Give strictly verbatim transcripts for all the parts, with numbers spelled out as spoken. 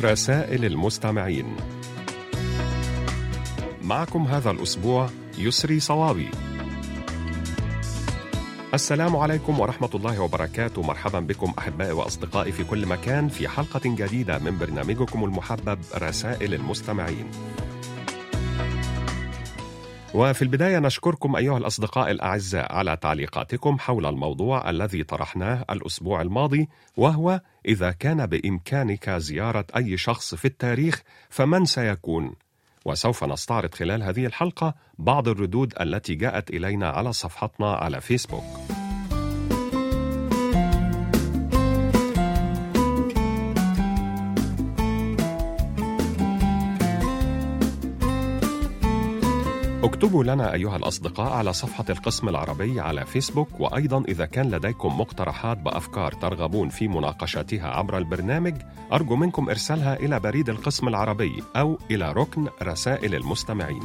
رسائل المستمعين. معكم هذا الأسبوع يسري صوابي. السلام عليكم ورحمة الله وبركاته. مرحبا بكم أحبائي وأصدقائي في كل مكان في حلقة جديدة من برنامجكم المحبب رسائل المستمعين. وفي البداية نشكركم أيها الأصدقاء الأعزاء على تعليقاتكم حول الموضوع الذي طرحناه الأسبوع الماضي، وهو إذا كان بإمكانك زيارة أي شخص في التاريخ فمن سيكون؟ وسوف نستعرض خلال هذه الحلقة بعض الردود التي جاءت إلينا على صفحتنا على فيسبوك. اكتبوا لنا أيها الأصدقاء على صفحة القسم العربي على فيسبوك، وأيضا إذا كان لديكم مقترحات بأفكار ترغبون في مناقشتها عبر البرنامج أرجو منكم إرسالها إلى بريد القسم العربي أو إلى ركن رسائل المستمعين.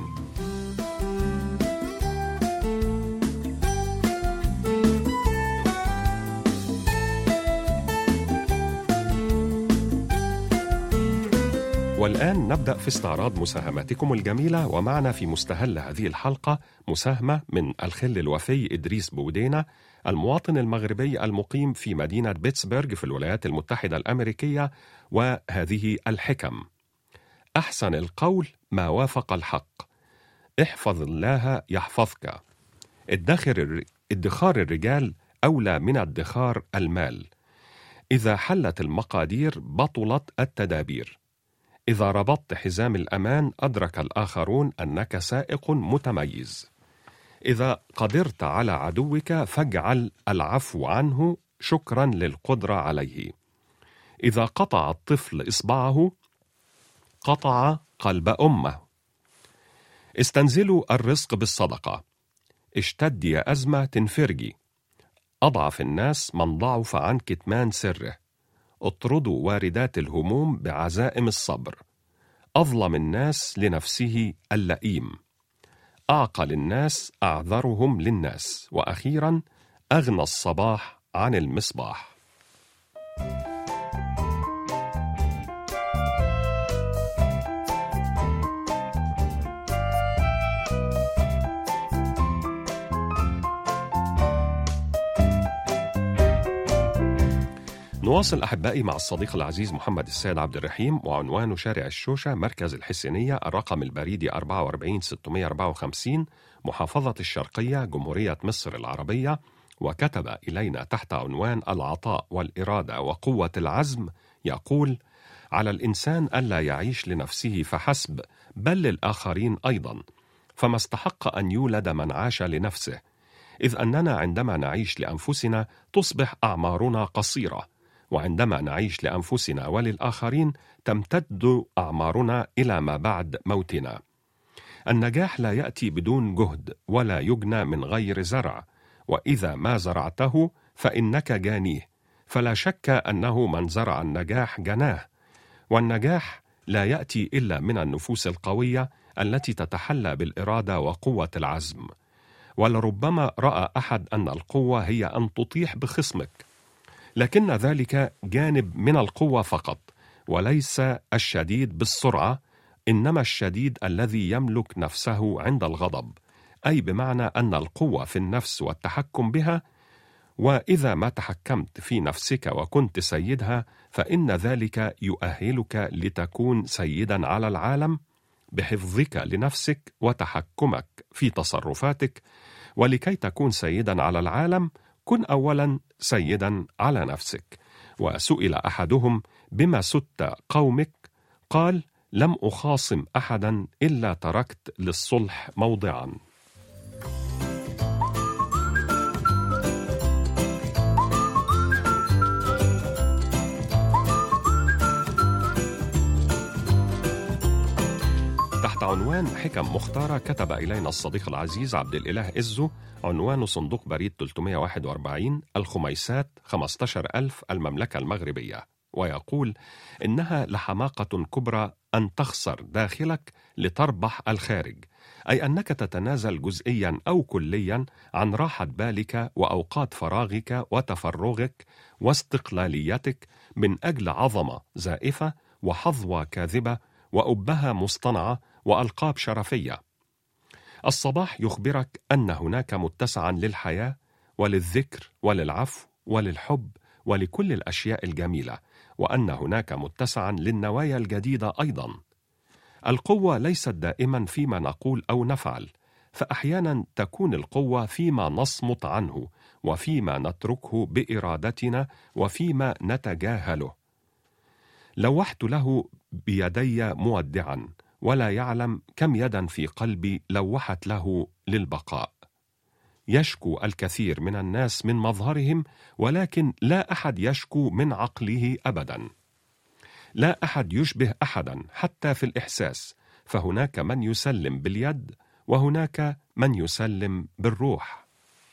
والآن نبدأ في استعراض مساهماتكم الجميلة، ومعنا في مستهل هذه الحلقة مساهمة من الخل الوفي إدريس بودينا، المواطن المغربي المقيم في مدينة بيتسبرغ في الولايات المتحدة الأمريكية، وهذه الحكم: أحسن القول ما وافق الحق، احفظ الله يحفظك، ادخر ادخار الرجال أولى من ادخار المال، إذا حلت المقادير بطلت التدابير، إذا ربطت حزام الأمان أدرك الآخرون أنك سائق متميز، إذا قدرت على عدوك فاجعل العفو عنه شكرا للقدرة عليه، إذا قطع الطفل إصبعه قطع قلب أمه، استنزلوا الرزق بالصدقة، اشتد يا أزمة تنفرجي، أضعف الناس من ضعف عن كتمان سره، اطردوا واردات الهموم بعزائم الصبر، أظلم الناس لنفسه اللئيم، أعقل الناس أعذرهم للناس، وأخيرا أغنى الصباح عن المصباح. نواصل أحبائي مع الصديق العزيز محمد السيد عبد الرحيم، وعنوان شارع الشوشة، مركز الحسينية، الرقم البريدي أربعة وأربعين ستمائة وأربعة وخمسين، محافظة الشرقية، جمهورية مصر العربية. وكتب إلينا تحت عنوان العطاء والإرادة وقوة العزم، يقول: على الإنسان ألا يعيش لنفسه فحسب بل للآخرين أيضا، فما استحق أن يولد من عاش لنفسه، إذ أننا عندما نعيش لأنفسنا تصبح أعمارنا قصيرة، وعندما نعيش لأنفسنا وللآخرين تمتد أعمارنا إلى ما بعد موتنا. النجاح لا يأتي بدون جهد ولا يجنى من غير زرع، وإذا ما زرعته فإنك جانيه، فلا شك أنه من زرع النجاح جناه، والنجاح لا يأتي إلا من النفوس القوية التي تتحلى بالإرادة وقوة العزم. ولربما رأى أحد أن القوة هي أن تطيح بخصمك، لكن ذلك جانب من القوة فقط، وليس الشديد بالسرعة، إنما الشديد الذي يملك نفسه عند الغضب، أي بمعنى أن القوة في النفس والتحكم بها، وإذا ما تحكمت في نفسك وكنت سيدها فإن ذلك يؤهلك لتكون سيدا على العالم بحفظك لنفسك وتحكمك في تصرفاتك. ولكي تكون سيدا على العالم كن أولا سيدا على نفسك. وسئل أحدهم: بما سدت قومك؟ قال: لم أخاصم أحدا إلا تركت للصلح موضعا. تحت عنوان حكم مختارة كتب إلينا الصديق العزيز عبد الإله إزو، عنوان صندوق بريد ثلاثمائة وواحد وأربعين، الخميسات، خمسة عشر ألف، المملكة المغربية، ويقول: إنها لحماقة كبرى أن تخسر داخلك لتربح الخارج، أي أنك تتنازل جزئيا أو كليا عن راحة بالك وأوقات فراغك وتفرغك واستقلاليتك من أجل عظمة زائفة وحظوة كاذبة وأبهة مصطنعة وألقاب شرفية. الصباح يخبرك أن هناك متسعا للحياة وللذكر وللعفو وللحب ولكل الأشياء الجميلة، وأن هناك متسعا للنوايا الجديدة أيضا. القوة ليست دائما فيما نقول أو نفعل، فأحيانا تكون القوة فيما نصمت عنه، وفيما نتركه بإرادتنا، وفيما نتجاهله. لوحت له بيدي مودعا، ولا يعلم كم يدا في قلبي لوحت له للبقاء. يشكو الكثير من الناس من مظهرهم، ولكن لا أحد يشكو من عقله أبدا. لا أحد يشبه أحدا حتى في الإحساس، فهناك من يسلم باليد وهناك من يسلم بالروح.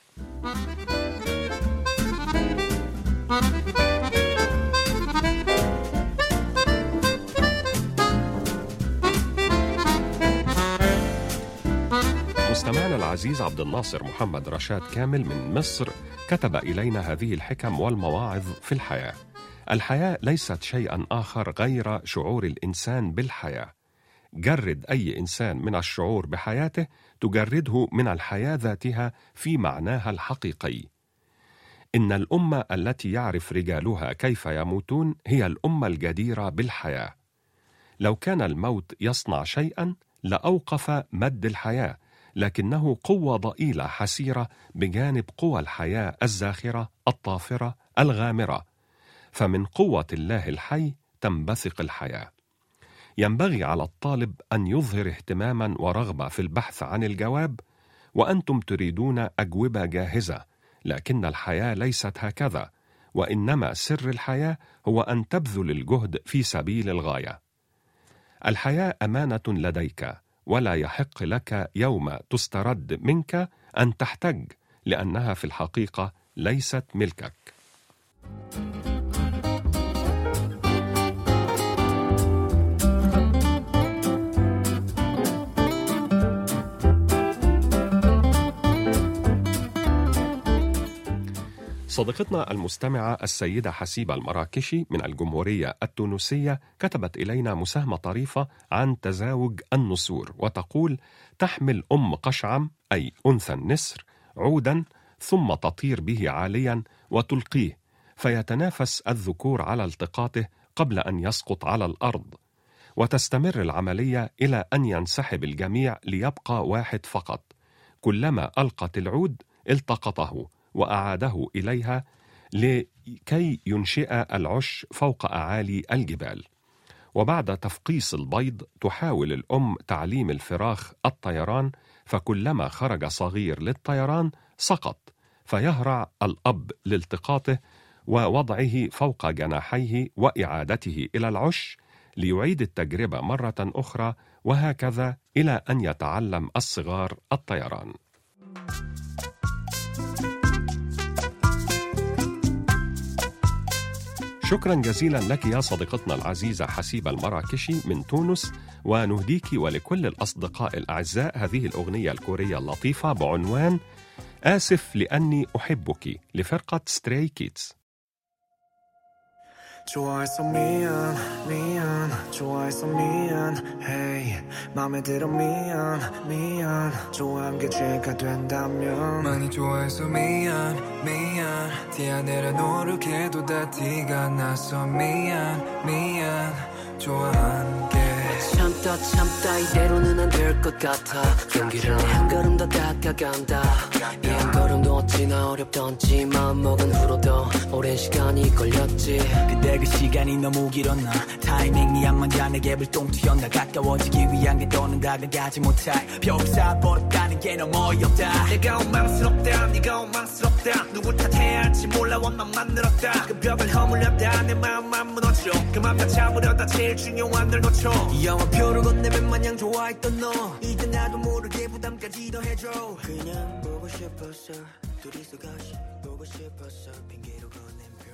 مستمعنا العزيز عبد الناصر محمد رشاد كامل من مصر كتب إلينا هذه الحكم والمواعظ في الحياة. الحياة ليست شيئا آخر غير شعور الإنسان بالحياة. جرد أي إنسان من الشعور بحياته تجرده من الحياة ذاتها في معناها الحقيقي. إن الأمة التي يعرف رجالها كيف يموتون هي الأمة الجديرة بالحياة. لو كان الموت يصنع شيئا لأوقف مد الحياة، لكنه قوة ضئيلة حسيرة بجانب قوى الحياة الزاخرة الطافرة الغامرة. فمن قوة الله الحي تنبثق الحياة. ينبغي على الطالب أن يظهر اهتماما ورغبة في البحث عن الجواب، وأنتم تريدون أجوبة جاهزة، لكن الحياة ليست هكذا، وإنما سر الحياة هو أن تبذل الجهد في سبيل الغاية. الحياة أمانة لديك، ولا يحق لك يوم تسترد منك أن تحتج، لأنها في الحقيقة ليست ملكك. صديقتنا المستمعة السيدة حسيبة المراكشي من الجمهورية التونسية كتبت إلينا مساهمة طريفة عن تزاوج النسور، وتقول: تحمل أم قشعم أي أنثى النسر عودا، ثم تطير به عاليا وتلقيه، فيتنافس الذكور على التقاطه قبل أن يسقط على الأرض، وتستمر العملية إلى أن ينسحب الجميع ليبقى واحد فقط. كلما ألقت العود التقطه وأعاده إليها لكي ينشئ العش فوق أعالي الجبال. وبعد تفقيس البيض تحاول الأم تعليم الفراخ الطيران، فكلما خرج صغير للطيران سقط، فيهرع الأب لالتقاطه ووضعه فوق جناحيه وإعادته إلى العش ليعيد التجربة مرة أخرى، وهكذا إلى أن يتعلم الصغار الطيران. شكرا جزيلا لك يا صديقتنا العزيزة حسيبة المراكشي من تونس، ونهديك ولكل الأصدقاء الأعزاء هذه الأغنية الكورية اللطيفة بعنوان آسف لأني أحبك لفرقة ستراي كيدز. 좋아해서 미안 미안 좋아해서 미안 hey 맘에 들어 미안 미안 좋아한 게 죄가 된다면 많이 좋아해서 미안 미안 티 안 내려 노력해도 다 티가 나서 미안 미안 좋아한 게 참다 참다 이대로는 안 될 것 같아 용기를 한 걸음 더 다가간다 이 한 걸음도 어찌나 어렵던지 마음먹은 후로도 오랜 시간이 걸렸지 그때 그 시간이 너무 길었나 타이밍이 안 맞아 내게 불똥 튀었나 가까워지기 위한 게 더는 다가가지 못할 벽을 쌓아버렸다는 게 너무 어이없다 내가 원망스럽다 네가 원망스럽다 누굴 탓해야 할지 몰라 원망만 늘었다 그 벽을 허물렸다 내 마음만 무너져 그만 다 잡으려다 제일 중요한 널 놓쳐 이 영화표를 건네면 마냥 좋아했던 너 이제 나도 모르게 부담까지 더해줘 그냥 보고 싶었어 둘이서 같이 보고 싶었어 핑계로 건넨 표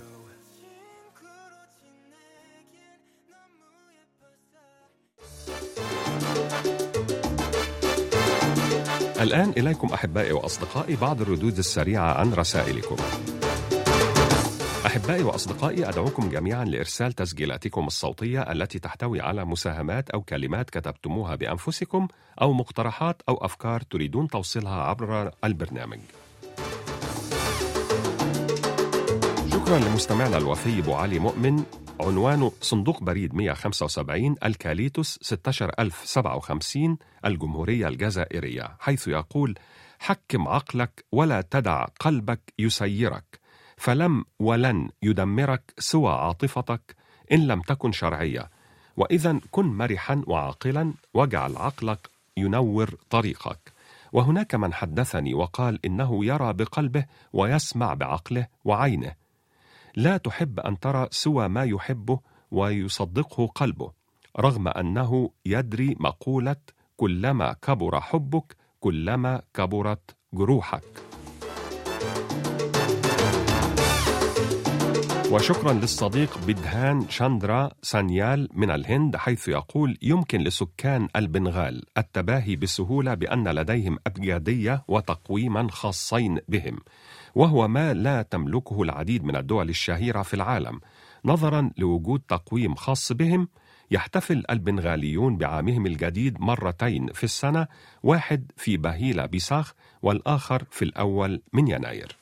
الآن إليكم أحبائي وأصدقائي بعض الردود السريعة عن رسائلكم. أحبائي وأصدقائي، أدعوكم جميعا لإرسال تسجيلاتكم الصوتية التي تحتوي على مساهمات أو كلمات كتبتموها بأنفسكم أو مقترحات أو أفكار تريدون توصيلها عبر البرنامج. شكرا لمستمعنا الوفي أبو علي مؤمن. عنوانه صندوق بريد مئة وخمسة وسبعين الكاليتوس ستة عشر ألف وسبعة وخمسين الجمهورية الجزائرية، حيث يقول: حكم عقلك ولا تدع قلبك يسيرك، فلم ولن يدمرك سوى عاطفتك إن لم تكن شرعية، وإذا كن مرحا وعاقلا واجعل عقلك ينور طريقك. وهناك من حدثني وقال إنه يرى بقلبه ويسمع بعقله وعينه. لا تحب أن ترى سوى ما يحبه ويصدقه قلبه، رغم أنه يدري مقولة كلما كبر حبك كلما كبرت جروحك. وشكرا للصديق بدهان شاندرا سانيال من الهند، حيث يقول: يمكن لسكان البنغال التباهي بسهولة بأن لديهم أبجدية وتقويما خاصين بهم، وهو ما لا تملكه العديد من الدول الشهيرة في العالم. نظرا لوجود تقويم خاص بهم، يحتفل البنغاليون بعامهم الجديد مرتين في السنة، واحد في بهيلة بيساخ والآخر في الأول من يناير.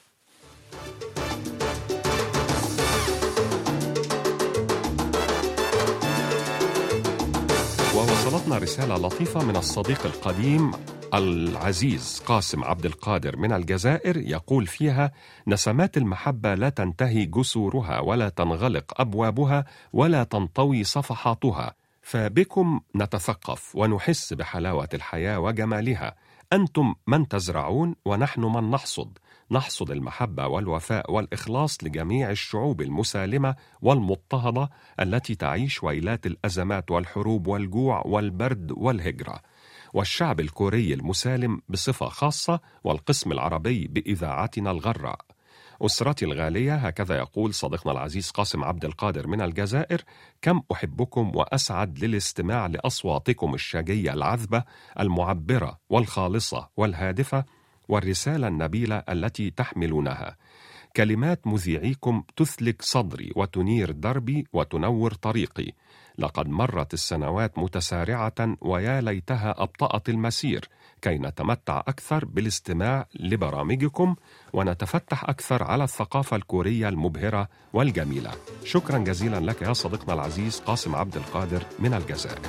ووصلتنا رسالة لطيفة من الصديق القديم العزيز قاسم عبد القادر من الجزائر، يقول فيها: نسمات المحبة لا تنتهي جسورها ولا تنغلق أبوابها ولا تنطوي صفحاتها، فبكم نتثقف ونحس بحلاوة الحياة وجمالها. أنتم من تزرعون ونحن من نحصد، نحصد المحبة والوفاء والإخلاص لجميع الشعوب المسالمة والمضطهدة التي تعيش ويلات الأزمات والحروب والجوع والبرد والهجرة، والشعب الكوري المسالم بصفة خاصة، والقسم العربي بإذاعتنا الغراء. أسرتي الغالية، هكذا يقول صديقنا العزيز قاسم عبد القادر من الجزائر: كم أحبكم وأسعد للاستماع لأصواتكم الشجية العذبة المعبرة والخالصة والهادفة، والرسالة النبيلة التي تحملونها. كلمات مذيعيكم تثلك صدري وتنير دربي وتنور طريقي. لقد مرت السنوات متسارعة، ويا ليتها أبطأت المسير، كي نتمتع أكثر بالاستماع لبرامجكم ونتفتح أكثر على الثقافة الكورية المبهرة والجميلة. شكرا جزيلا لك يا صديقنا العزيز قاسم عبد القادر من الجزائر.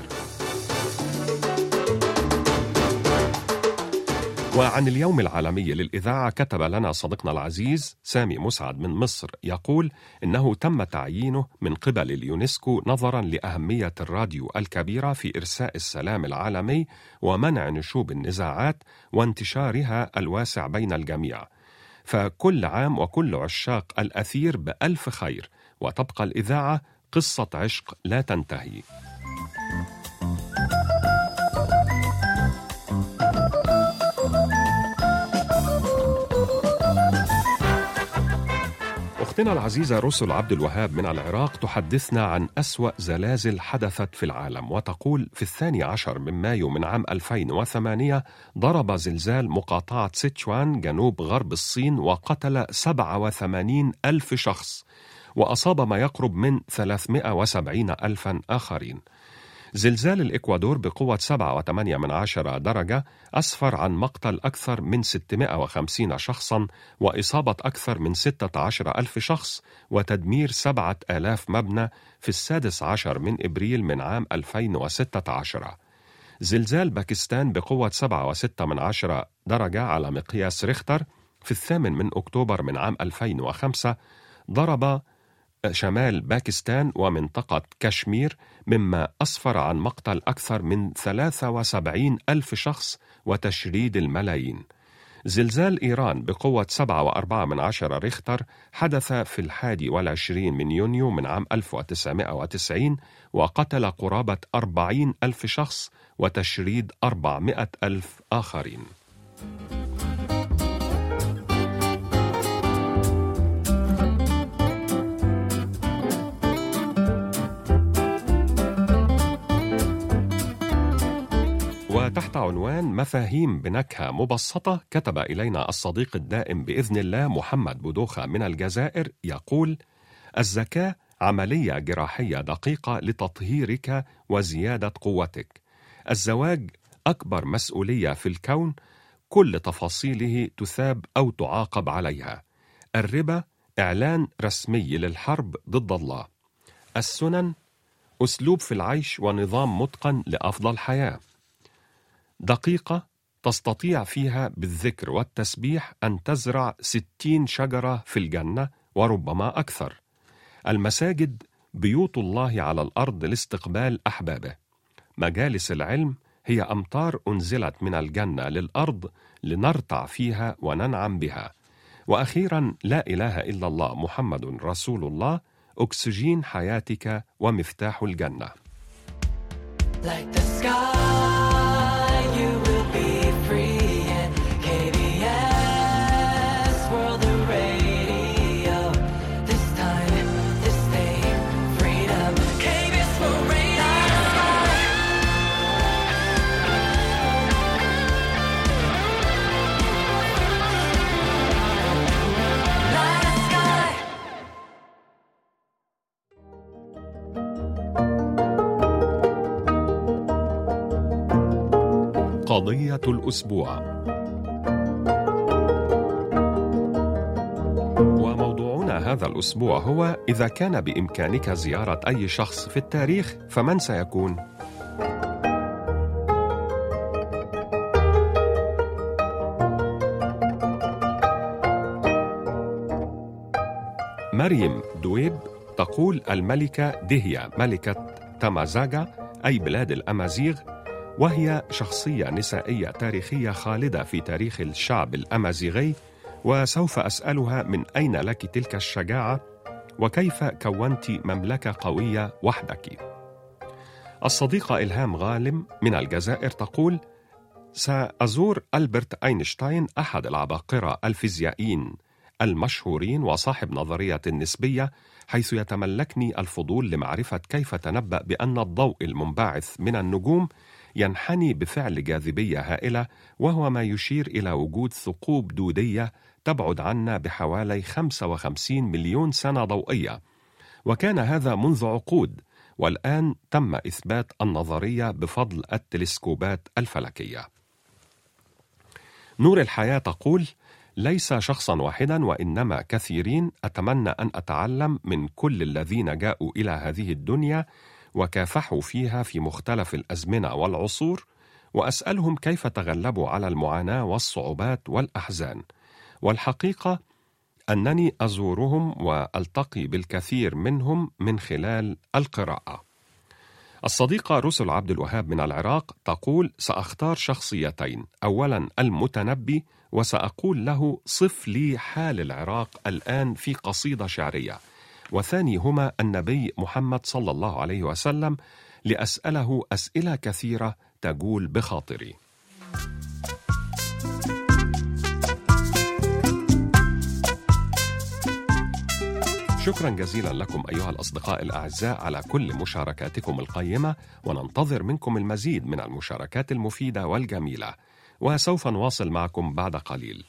وعن اليوم العالمي للإذاعة كتب لنا صديقنا العزيز سامي مسعد من مصر، يقول إنه تم تعيينه من قبل اليونسكو نظرا لأهمية الراديو الكبيرة في إرساء السلام العالمي ومنع نشوب النزاعات وانتشارها الواسع بين الجميع. فكل عام وكل عشاق الأثير بألف خير، وتبقى الإذاعة قصة عشق لا تنتهي. أختنا العزيزة رسل عبد الوهاب من العراق تحدثنا عن أسوأ زلازل حدثت في العالم، وتقول: في الثاني عشر من مايو من عام ألفين وثمانية ضرب زلزال مقاطعة سيتشوان جنوب غرب الصين وقتل سبعة وثمانين ألف شخص، وأصاب ما يقرب من ثلاثمائة وسبعين ألفا آخرين. زلزال الإكوادور بقوة سبعة وثمانية من عشرة درجة أسفر عن مقتل أكثر من ستمائة وخمسين شخصا وإصابة أكثر من ستة عشر ألف شخص وتدمير سبعة آلاف مبنى في السادس عشر من إبريل من عام ألفين وستة عشر. زلزال باكستان بقوة سبعة وستة من عشرة درجة على مقياس ريختر في الثامن من أكتوبر من عام ألفين وخمسة ضرب شمال باكستان ومنطقة كشمير، مما أسفر عن مقتل أكثر من ثلاثة وسبعين ألف شخص وتشريد الملايين. زلزال إيران بقوة سبعة وأربعة من عشرة ريختر حدث في الحادي والعشرين من يونيو من عام ألف وتسعمائة وتسعين وقتل قرابة أربعين ألف شخص وتشريد أربعمائة ألف آخرين. وتحت عنوان مفاهيم بنكهة مبسطة كتب إلينا الصديق الدائم بإذن الله محمد بودوخة من الجزائر يقول: الزكاة عملية جراحية دقيقة لتطهيرك وزيادة قوتك. الزواج أكبر مسؤولية في الكون، كل تفاصيله تثاب أو تعاقب عليها. الربا إعلان رسمي للحرب ضد الله. السنن أسلوب في العيش ونظام متقن لأفضل حياة. دقيقة تستطيع فيها بالذكر والتسبيح أن تزرع ستين شجرة في الجنة وربما أكثر. المساجد بيوت الله على الأرض لاستقبال أحبابه. مجالس العلم هي أمطار أنزلت من الجنة للأرض لنرتع فيها وننعم بها. وأخيرا لا إله إلا الله محمد رسول الله، أكسجين حياتك ومفتاح الجنة. Like the sky, you will be free and K B S World Radio. This time, this day, freedom. K B S World Radio. Light the sky. قضية الأسبوع. وموضوعنا هذا الأسبوع هو: إذا كان بإمكانك زيارة أي شخص في التاريخ فمن سيكون؟ مريم دويب تقول: الملكة دهية ملكة تامازاغا أي بلاد الأمازيغ، وهي شخصية نسائية تاريخية خالدة في تاريخ الشعب الأمازيغي. وسوف أسألها من أين لك تلك الشجاعة، وكيف كونت مملكة قوية وحدك؟ الصديقة إلهام غالم من الجزائر تقول: سأزور ألبرت أينشتاين أحد العباقرة الفيزيائيين المشهورين وصاحب نظرية النسبية، حيث يتملكني الفضول لمعرفة كيف تنبأ بأن الضوء المنبعث من النجوم ينحني بفعل جاذبية هائلة، وهو ما يشير إلى وجود ثقوب دودية تبعد عنا بحوالي خمسة وخمسين مليون سنة ضوئية. وكان هذا منذ عقود، والآن تم إثبات النظرية بفضل التلسكوبات الفلكية. نور الحياة تقول: ليس شخصا واحدا وإنما كثيرين. أتمنى أن أتعلم من كل الذين جاءوا إلى هذه الدنيا وكافحوا فيها في مختلف الأزمنة والعصور، وأسألهم كيف تغلبوا على المعاناة والصعوبات والأحزان. والحقيقة أنني أزورهم وألتقي بالكثير منهم من خلال القراءة. الصديقة رسل عبد الوهاب من العراق تقول: سأختار شخصيتين، أولا المتنبي، وسأقول له: صف لي حال العراق الآن في قصيدة شعرية. وثاني هما النبي محمد صلى الله عليه وسلم، لأسأله أسئلة كثيرة تجول بخاطري. شكرا جزيلا لكم أيها الأصدقاء الأعزاء على كل مشاركاتكم القيمة، وننتظر منكم المزيد من المشاركات المفيدة والجميلة، وسوف نواصل معكم بعد قليل.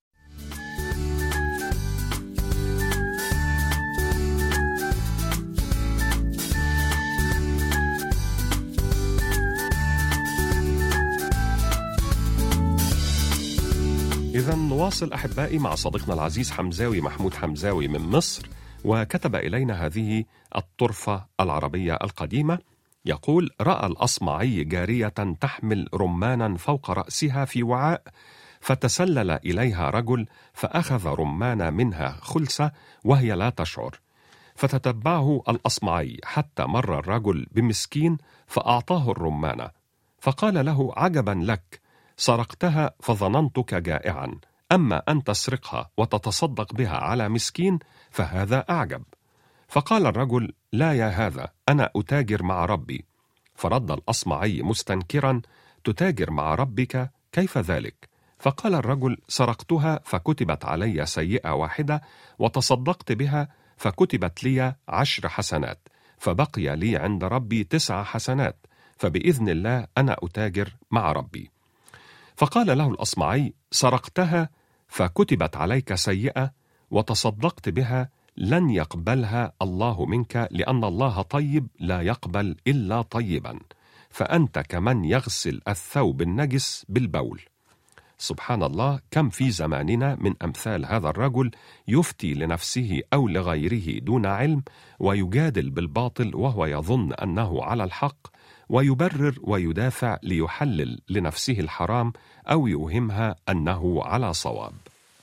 إذا نواصل أحبائي مع صديقنا العزيز حمزاوي محمود حمزاوي من مصر، وكتب إلينا هذه الطرفة العربية القديمة. يقول: رأى الأصمعي جارية تحمل رمانا فوق رأسها في وعاء، فتسلل إليها رجل فأخذ رمانا منها خلسة وهي لا تشعر، فتتبعه الأصمعي حتى مر الرجل بمسكين فأعطاه الرمانة، فقال له: عجبا لك، سرقتها فظننتك جائعا، أما أن تسرقها وتتصدق بها على مسكين فهذا أعجب. فقال الرجل: لا يا هذا، أنا أتاجر مع ربي. فرد الأصمعي مستنكرا: تتاجر مع ربك؟ كيف ذلك؟ فقال الرجل: سرقتها فكتبت علي سيئة واحدة، وتصدقت بها فكتبت لي عشر حسنات، فبقي لي عند ربي تسع حسنات. فبإذن الله أنا أتاجر مع ربي. فقال له الأصمعي: سرقتها فكتبت عليك سيئة وتصدقت بها، لن يقبلها الله منك، لأن الله طيب لا يقبل إلا طيبا، فأنت كمن يغسل الثوب النجس بالبول. سبحان الله، كم في زماننا من أمثال هذا الرجل يفتي لنفسه أو لغيره دون علم، ويجادل بالباطل وهو يظن أنه على الحق، ويبرر ويدافع ليحلل لنفسه الحرام أو يوهمها أنه على صواب.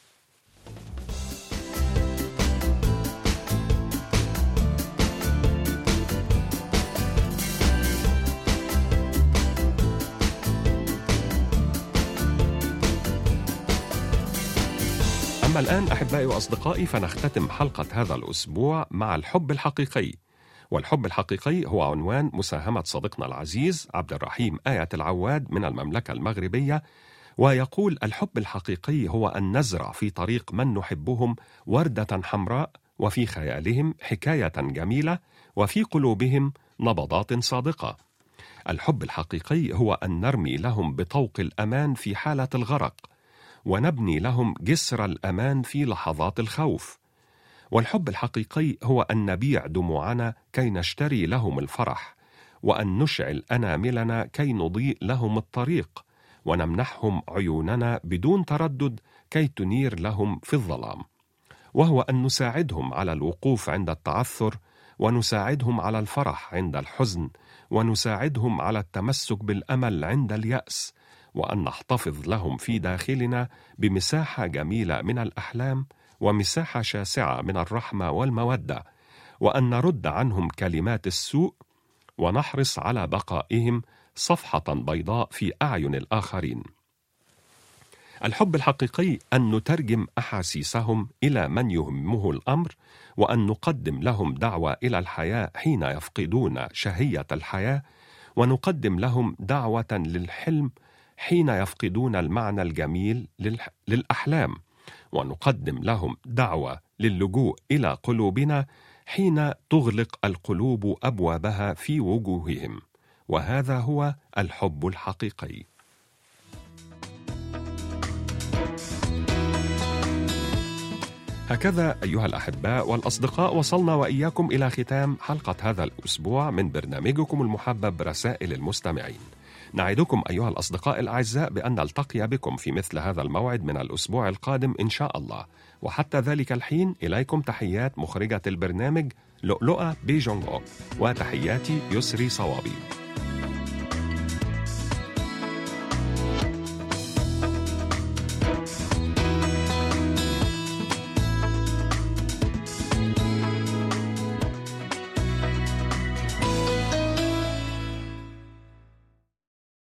أما الآن أحبائي وأصدقائي، فنختتم حلقة هذا الأسبوع مع الحب الحقيقي. والحب الحقيقي هو عنوان مساهمة صديقنا العزيز عبد الرحيم آية العواد من المملكة المغربية، ويقول: الحب الحقيقي هو أن نزرع في طريق من نحبهم وردة حمراء، وفي خيالهم حكاية جميلة، وفي قلوبهم نبضات صادقة. الحب الحقيقي هو أن نرمي لهم بطوق الأمان في حالة الغرق، ونبني لهم جسر الأمان في لحظات الخوف. والحب الحقيقي هو أن نبيع دموعنا كي نشتري لهم الفرح، وأن نشعل أناملنا كي نضيء لهم الطريق، ونمنحهم عيوننا بدون تردد كي تنير لهم في الظلام. وهو أن نساعدهم على الوقوف عند التعثر، ونساعدهم على الفرح عند الحزن، ونساعدهم على التمسك بالأمل عند اليأس، وأن نحتفظ لهم في داخلنا بمساحة جميلة من الأحلام، ومساحة شاسعة من الرحمة والمودة، وأن نرد عنهم كلمات السوء، ونحرص على بقائهم صفحة بيضاء في أعين الآخرين. الحب الحقيقي أن نترجم أحاسيسهم إلى من يهمه الأمر، وأن نقدم لهم دعوة إلى الحياة حين يفقدون شهية الحياة، ونقدم لهم دعوة للحلم حين يفقدون المعنى الجميل للأحلام، ونقدم لهم دعوة للجوء إلى قلوبنا حين تغلق القلوب أبوابها في وجوههم. وهذا هو الحب الحقيقي. هكذا أيها الأحباء والأصدقاء، وصلنا وإياكم إلى ختام حلقة هذا الأسبوع من برنامجكم المحبب رسائل المستمعين. نعدكم أيها الأصدقاء الأعزاء بأن نلتقي بكم في مثل هذا الموعد من الأسبوع القادم إن شاء الله، وحتى ذلك الحين إليكم تحيات مخرجة البرنامج لؤلؤة بيجونغو، وتحياتي يسري صوابي.